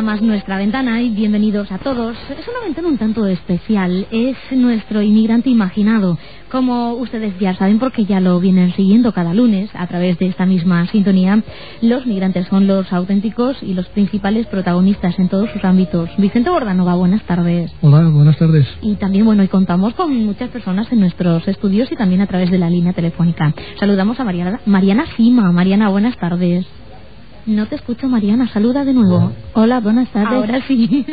más Nuestra Ventana y bienvenidos a todos. Es una ventana un tanto especial, es nuestro inmigrante imaginado. Como ustedes ya saben, porque ya lo vienen siguiendo cada lunes a través de esta misma sintonía, los migrantes son los auténticos y los principales protagonistas en todos sus ámbitos. Vicente Bordanova, buenas tardes. Hola, buenas tardes. Y también, hoy contamos con muchas personas en nuestros estudios y también a través de la línea telefónica. Saludamos a Mariana Sima. Mariana, buenas tardes. No te escucho, Mariana. Saluda de nuevo. Hola, buenas tardes. Ahora sí.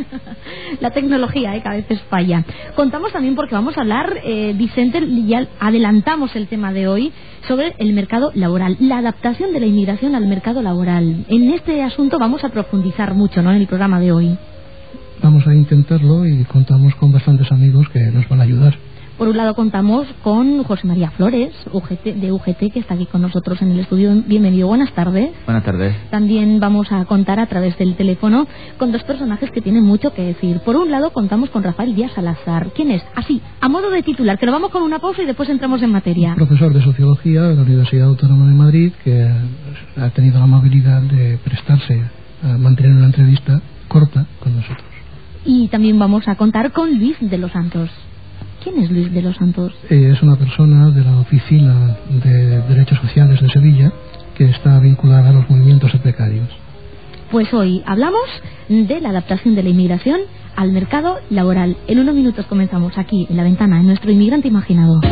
La tecnología, que a veces falla. Contamos también porque vamos a hablar, Vicente, ya adelantamos el tema de hoy, sobre el mercado laboral, la adaptación de la inmigración al mercado laboral. En este asunto vamos a profundizar mucho, ¿no?, en el programa de hoy. Vamos a intentarlo y contamos con bastantes amigos que nos van a ayudar. Por un lado contamos con José María Flores, de UGT, que está aquí con nosotros en el estudio. Bienvenido, buenas tardes. Buenas tardes. También vamos a contar a través del teléfono con dos personajes que tienen mucho que decir. Por un lado contamos con Rafael Díaz Salazar. ¿Quién es? Así, a modo de titular, que lo vamos con una pausa y después entramos en materia. Profesor de Sociología de la Universidad Autónoma de Madrid, que ha tenido la amabilidad de prestarse a mantener una entrevista corta con nosotros. Y también vamos a contar con Luis de los Santos. ¿Quién es Luis de los Santos? Es una persona de la Oficina de Derechos Sociales de Sevilla que está vinculada a los movimientos precarios. Pues hoy hablamos de la adaptación de la inmigración al mercado laboral. En unos minutos comenzamos aquí en La Ventana, en nuestro inmigrante imaginado.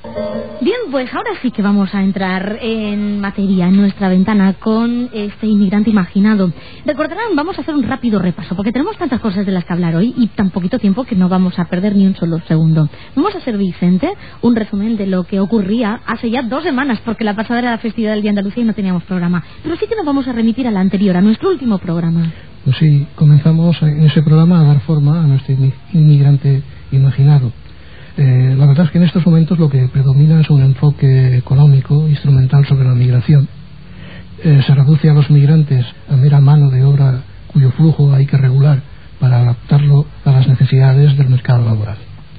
Bien, pues ahora sí que vamos a entrar en materia en Nuestra Ventana con este inmigrante imaginado. Recordarán, vamos a hacer un rápido repaso porque tenemos tantas cosas de las que hablar hoy y tan poquito tiempo que no vamos a perder ni un solo segundo. Vamos a hacer, Vicente, un resumen de lo que ocurría hace ya 2 semanas, porque la pasada era la festividad del Día de Andalucía y no teníamos programa. Pero sí que nos vamos a remitir a la anterior, a nuestro último programa. Pues sí, comenzamos en ese programa a dar forma a nuestro inmigrante imaginado. La verdad es que en estos momentos lo que predomina es un enfoque económico, instrumental sobre la migración. Se reduce a los migrantes a mera mano de obra cuyo flujo hay que regular para adaptarlo a las necesidades del mercado laboral.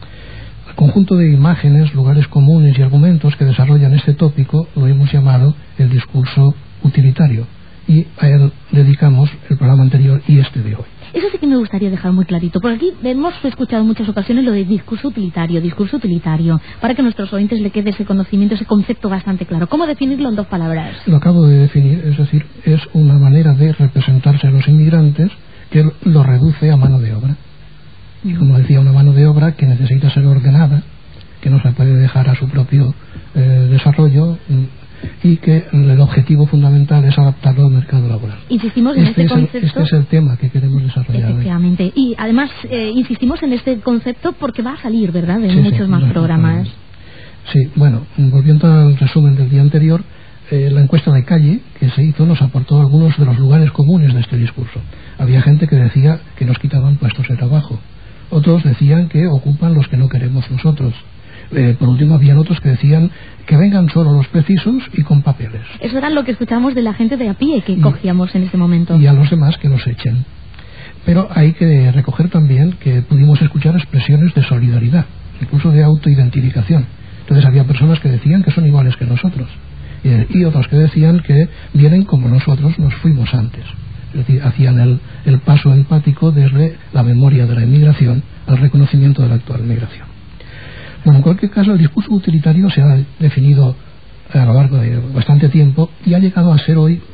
El conjunto de imágenes, lugares comunes y argumentos que desarrollan este tópico lo hemos llamado el discurso utilitario, y a él dedicamos el programa anterior y este de hoy. Eso sí que me gustaría dejar muy clarito. Por aquí hemos escuchado en muchas ocasiones lo de discurso utilitario, para que a nuestros oyentes le quede ese conocimiento, ese concepto bastante claro. ¿Cómo definirlo en 2 palabras? Lo acabo de definir, es decir, es una manera de representarse a los inmigrantes que lo reduce a mano de obra. Y como decía, una mano de obra que necesita ser ordenada, que no se puede dejar a su propio desarrollo, y que el objetivo fundamental es adaptarlo al mercado laboral. Insistimos en este concepto. Este es el tema que queremos desarrollar. Efectivamente. Y además insistimos en este concepto porque va a salir, ¿verdad?, en muchos más programas. Sí, bueno, volviendo al resumen del día anterior, la encuesta de calle que se hizo nos aportó algunos de los lugares comunes de este discurso. Había gente que decía que nos quitaban puestos de trabajo. Otros decían que ocupan los que no queremos nosotros. Por último, habían otros que decían que vengan solo los precisos y con papeles. Eso era lo que escuchamos de la gente de a pie que cogíamos en ese momento. Y a los demás que los echen. Pero hay que recoger también que pudimos escuchar expresiones de solidaridad, incluso de autoidentificación. Entonces había personas que decían que son iguales que nosotros, y otros que decían que vienen como nosotros nos fuimos antes. Es decir, hacían el paso empático desde la memoria de la inmigración al reconocimiento de la actual migración. Bueno, en cualquier caso, el discurso utilitario se ha definido a lo largo de bastante tiempo y ha llegado a ser hoy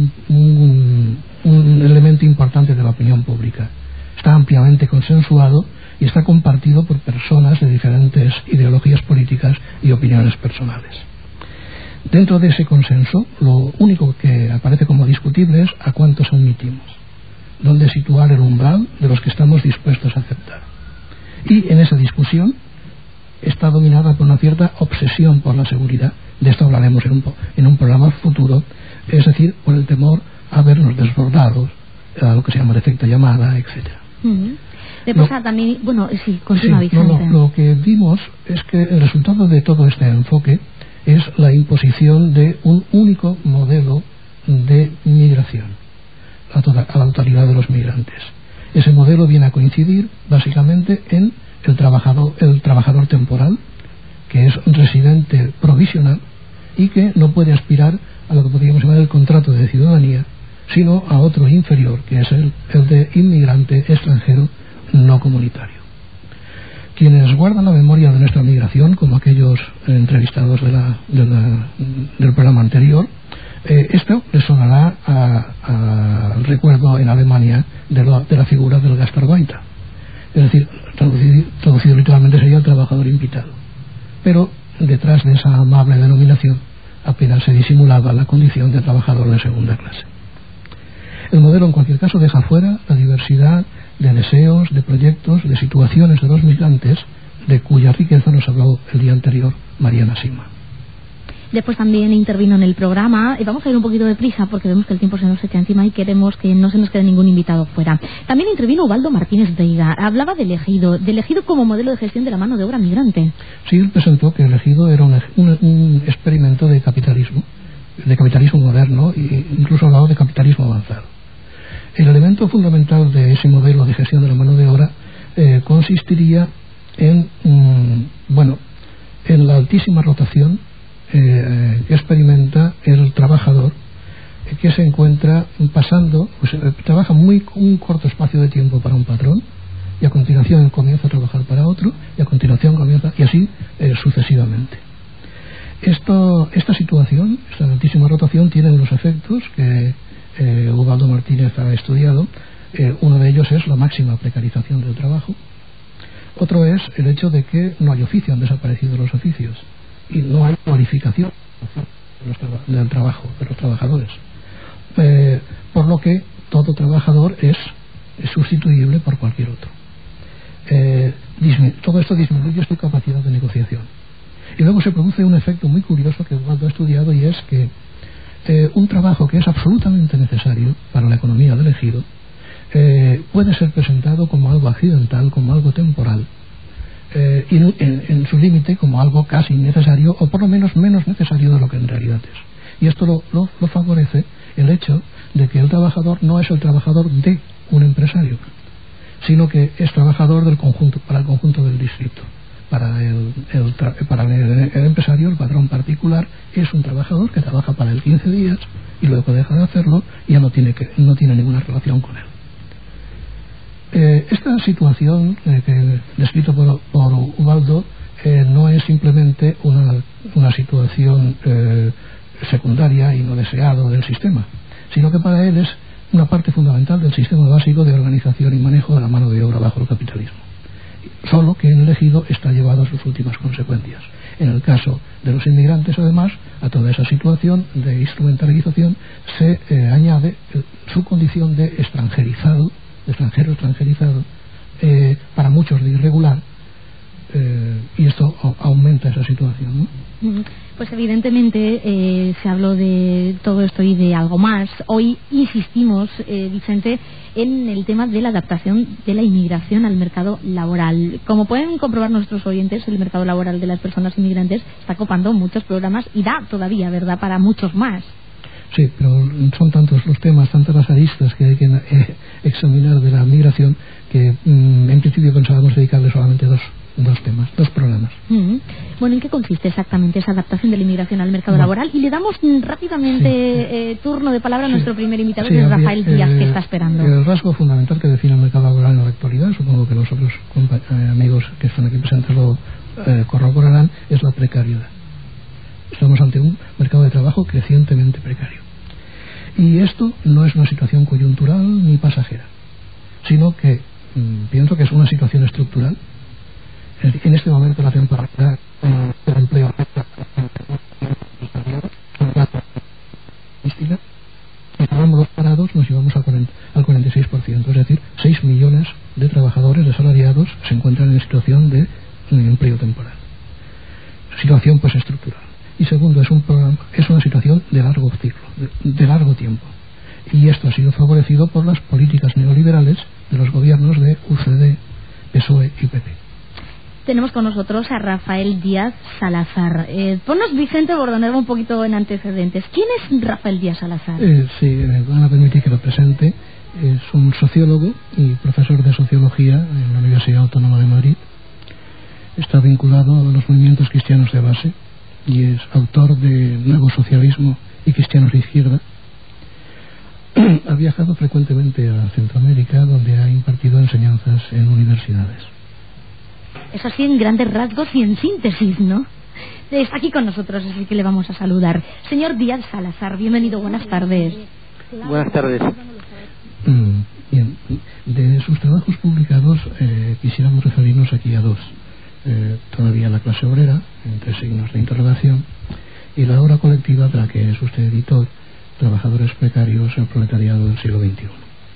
un elemento importante de la opinión pública. Está ampliamente consensuado y está compartido por personas de diferentes ideologías políticas y opiniones personales. Dentro de ese consenso, lo único que aparece como discutible es a cuántos admitimos, dónde situar el umbral de los que estamos dispuestos a aceptar. Y en esa discusión está dominada por una cierta obsesión por la seguridad. De esto hablaremos en un programa futuro, es decir, por el temor a vernos desbordados, a lo que se llama el efecto llamada, etcétera. También, sí, continúa, Vicente. Lo que vimos es que el resultado de todo este enfoque es la imposición de un único modelo de migración a la totalidad de los migrantes. Ese modelo viene a coincidir básicamente en el trabajador temporal, que es residente provisional y que no puede aspirar a lo que podríamos llamar el contrato de ciudadanía, sino a otro inferior, que es el de inmigrante extranjero no comunitario. Quienes guardan la memoria de nuestra migración, como aquellos entrevistados del programa anterior, esto les sonará al recuerdo en Alemania de la figura del Gastarbeiter. Es decir, traducido literalmente sería el trabajador invitado. Pero detrás de esa amable denominación apenas se disimulaba la condición de trabajador de segunda clase. El modelo, en cualquier caso, deja fuera la diversidad de deseos, de proyectos, de situaciones de los migrantes, de cuya riqueza nos habló el día anterior Mariana Sima. Después también intervino en el programa, y vamos a ir un poquito de prisa porque vemos que el tiempo se nos echa encima y queremos que no se nos quede ningún invitado fuera. También intervino Ubaldo Martínez Veiga, hablaba de Elegido como modelo de gestión de la mano de obra migrante. Sí, él presentó que Elegido era un experimento de capitalismo moderno, e incluso hablaba de capitalismo avanzado. El elemento fundamental de ese modelo de gestión de la mano de obra consistiría en la altísima rotación que experimenta el trabajador, que se encuentra pasando, trabaja un corto espacio de tiempo para un patrón y a continuación comienza a trabajar para otro y a continuación comienza, y así sucesivamente. Esta situación, esta altísima rotación, tiene unos efectos que Ubaldo Martínez ha estudiado. Uno de ellos es la máxima precarización del trabajo. Otro es el hecho de que no hay oficio, han desaparecido los oficios y no hay cualificación del trabajo de los trabajadores, por lo que todo trabajador es sustituible por cualquier otro. Todo esto disminuye su capacidad de negociación. Y luego se produce un efecto muy curioso que Ubaldo ha estudiado, y es que un trabajo que es absolutamente necesario para la economía del ejido puede ser presentado como algo accidental, como algo temporal, y en su límite como algo casi innecesario, o por lo menos menos necesario de lo que en realidad es. Y esto lo favorece el hecho de que el trabajador no es el trabajador de un empresario, sino que es trabajador del conjunto, para el conjunto del distrito. Para el empresario, el patrón particular, es un trabajador que trabaja para él 15 días y luego deja de hacerlo y ya no tiene ninguna relación con él. Esta situación descrito por Ubaldo no es simplemente una situación secundaria y no deseada del sistema, sino que para él es una parte fundamental del sistema básico de organización y manejo de la mano de obra bajo el capitalismo. Solo que en el ejido está llevado a sus últimas consecuencias. En el caso de los inmigrantes, además, a toda esa situación de instrumentalización se añade su condición de extranjero extranjerizado, para muchos de irregular, y esto aumenta esa situación, ¿no? Pues evidentemente se habló de todo esto y de algo más. Hoy insistimos, Vicente, en el tema de la adaptación de la inmigración al mercado laboral. Como pueden comprobar nuestros oyentes, el mercado laboral de las personas inmigrantes está copando muchos programas y da todavía, ¿verdad?, para muchos más. Sí, pero son tantos los temas, tantas las aristas que hay que examinar de la migración, que en principio pensábamos dedicarle solamente dos programas. Bueno, ¿en qué consiste exactamente esa adaptación de la inmigración al mercado laboral? Y le damos rápidamente turno de palabra a nuestro primer invitado, que es Rafael Díaz, que está esperando. El rasgo fundamental que define el mercado laboral en la actualidad, supongo que los otros amigos que están aquí presentes lo corroborarán, es la precariedad. Estamos ante un mercado de trabajo crecientemente precario. Y esto no es una situación coyuntural ni pasajera, sino que pienso que es una situación estructural. En este momento la temporalidad del empleo y tomamos los parados, nos llevamos al 46%, es decir, 6 millones de trabajadores desalariados se encuentran en situación de empleo temporal. Situación pues estructural. Y segundo, es una situación de largo ciclo, de largo tiempo. Y esto ha sido favorecido por las políticas neoliberales de los gobiernos de UCD, PSOE y PP. Tenemos con nosotros a Rafael Díaz Salazar. Ponnos, Vicente Bordonero, un poquito en antecedentes. ¿Quién es Rafael Díaz Salazar? Sí, me van a permitir que lo presente. Es un sociólogo y profesor de sociología en la Universidad Autónoma de Madrid. Está vinculado a los movimientos cristianos de base y es autor de Nuevo Socialismo y Cristianos de Izquierda. viajado frecuentemente a Centroamérica, donde ha impartido enseñanzas en universidades. Es así en grandes rasgos y en síntesis, ¿no? Está aquí con nosotros, así que le vamos a saludar. Señor Díaz Salazar, bienvenido, buenas tardes. Buenas tardes. Bien, de sus trabajos publicados quisiéramos referirnos aquí a dos. Todavía la clase obrera, entre signos de interrogación, y la obra colectiva de la que es usted editor, Trabajadores precarios, el proletariado del siglo XXI.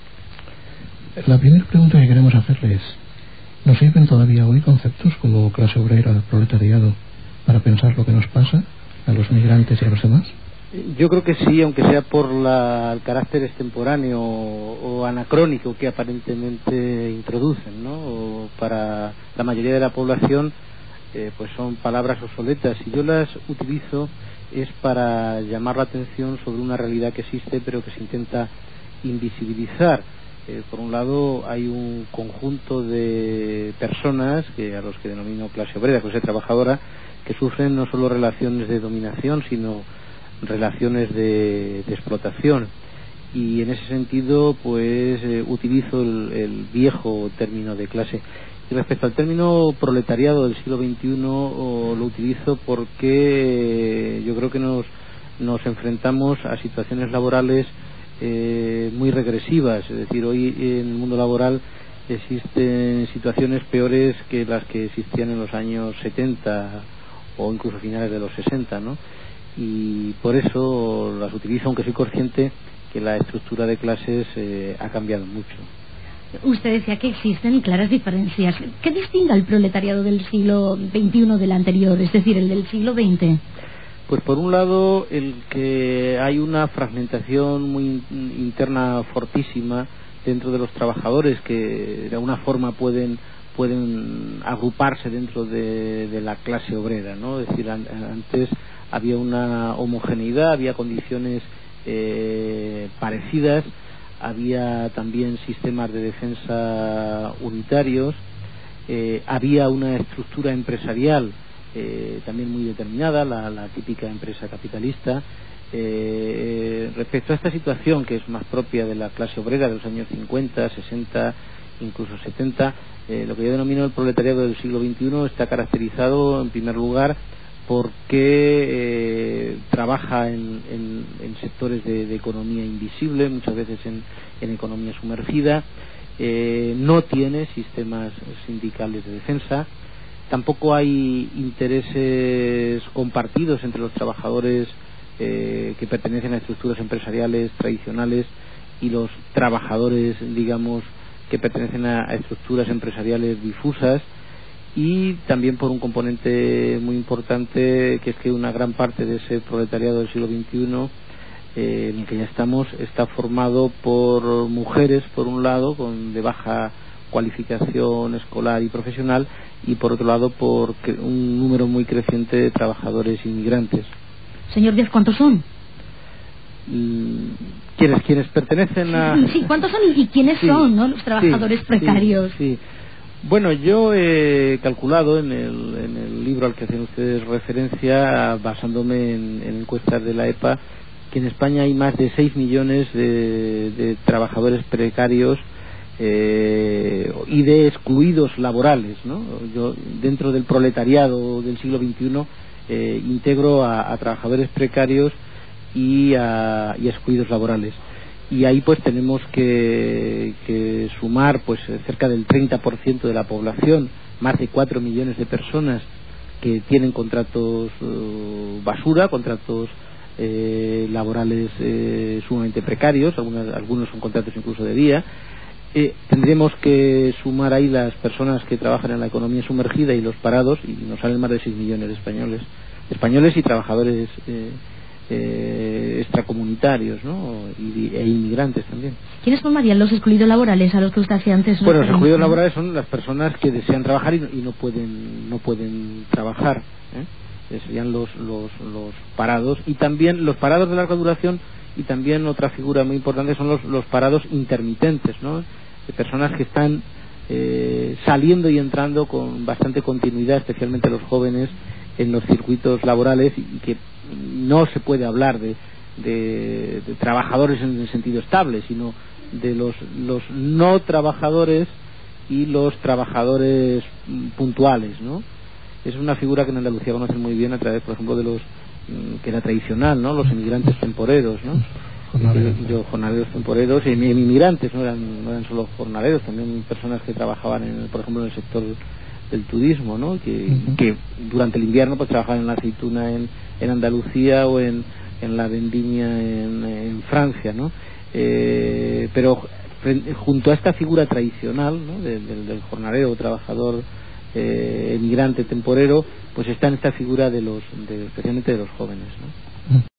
La primera pregunta que queremos hacerle es: ¿nos sirven todavía hoy conceptos como clase obrera, proletariado, para pensar lo que nos pasa a los migrantes y a los demás? Yo creo que sí, aunque sea por el carácter extemporáneo o anacrónico que aparentemente introducen, ¿no? O para la mayoría de la población, pues son palabras obsoletas, y yo las utilizo es para llamar la atención sobre una realidad que existe pero que se intenta invisibilizar. Por un lado hay un conjunto de personas a los que denomino clase obrera, clase trabajadora, que sufren no solo relaciones de dominación sino relaciones de explotación, y en ese sentido pues utilizo el viejo término de clase. Y respecto al término proletariado del siglo XXI lo utilizo porque yo creo que nos enfrentamos a situaciones laborales muy regresivas. Es decir, hoy en el mundo laboral existen situaciones peores que las que existían en los años 70 o incluso finales de los 60, ¿no? Y por eso las utilizo, aunque soy consciente que la estructura de clases ha cambiado mucho. Usted decía que existen claras diferencias. ¿Qué distingue al proletariado del siglo XXI del anterior, es decir, el del siglo XX? Pues por un lado, el que hay una fragmentación muy interna fortísima dentro de los trabajadores, que de alguna forma pueden agruparse dentro de la clase obrera, ¿no? Es decir, antes había una homogeneidad, había condiciones parecidas, había también sistemas de defensa unitarios, había una estructura empresarial también muy determinada, la típica empresa capitalista. Respecto a esta situación, que es más propia de la clase obrera de los años 50, 60, incluso 70, lo que yo denomino el proletariado del siglo XXI está caracterizado en primer lugar porque trabaja en sectores de economía invisible, muchas veces en economía sumergida, no tiene sistemas sindicales de defensa, tampoco hay intereses compartidos entre los trabajadores que pertenecen a estructuras empresariales tradicionales y los trabajadores, digamos, que pertenecen a estructuras empresariales difusas. Y también por un componente muy importante, que es que una gran parte de ese proletariado del siglo XXI en el que ya estamos está formado por mujeres, por un lado, de baja cualificación escolar y profesional, y por otro lado por un número muy creciente de trabajadores inmigrantes. Señor Díaz, ¿cuántos son? ¿Quiénes pertenecen a...? Sí, ¿cuántos son y quiénes son, ¿no? Los trabajadores precarios. Sí. Bueno, yo he calculado en el libro al que hacen ustedes referencia, basándome en encuestas de la EPA, que en España hay más de 6 millones de trabajadores precarios y de excluidos laborales, ¿no? Yo, dentro del proletariado del siglo XXI, integro a trabajadores precarios y a excluidos laborales. Y ahí pues tenemos que sumar pues cerca del 30% de la población, más de 4 millones de personas que tienen contratos basura, contratos laborales sumamente precarios, algunos son contratos incluso de día. Tendremos que sumar ahí las personas que trabajan en la economía sumergida y los parados, y nos salen más de 6 millones de españoles y trabajadores extracomunitarios, ¿no? E inmigrantes también. ¿Quiénes formarían los excluidos laborares a los que usted hacía antes? Bueno, los excluidos laborales son las personas que desean trabajar y no pueden trabajar, serían los parados, y también los parados de larga duración, y también otra figura muy importante son los parados intermitentes, ¿no? De personas que están saliendo y entrando con bastante continuidad, especialmente los jóvenes, en los circuitos laborales, y que no se puede hablar de trabajadores en el sentido estable, sino de los no trabajadores y los trabajadores puntuales, ¿no? Es una figura que en Andalucía conocen muy bien a través, por ejemplo, de los que era tradicional, ¿no? Los inmigrantes temporeros, ¿no? Jornaleros temporeros y inmigrantes, no eran solo jornaleros, también personas que trabajaban por ejemplo en el sector del turismo, ¿no? Que durante el invierno pues trabajaban en la aceituna en Andalucía o en la vendimia en Francia, ¿no? Pero junto a esta figura tradicional, ¿no? del jornalero, trabajador, emigrante temporero, pues está en esta figura especialmente de los jóvenes, ¿no?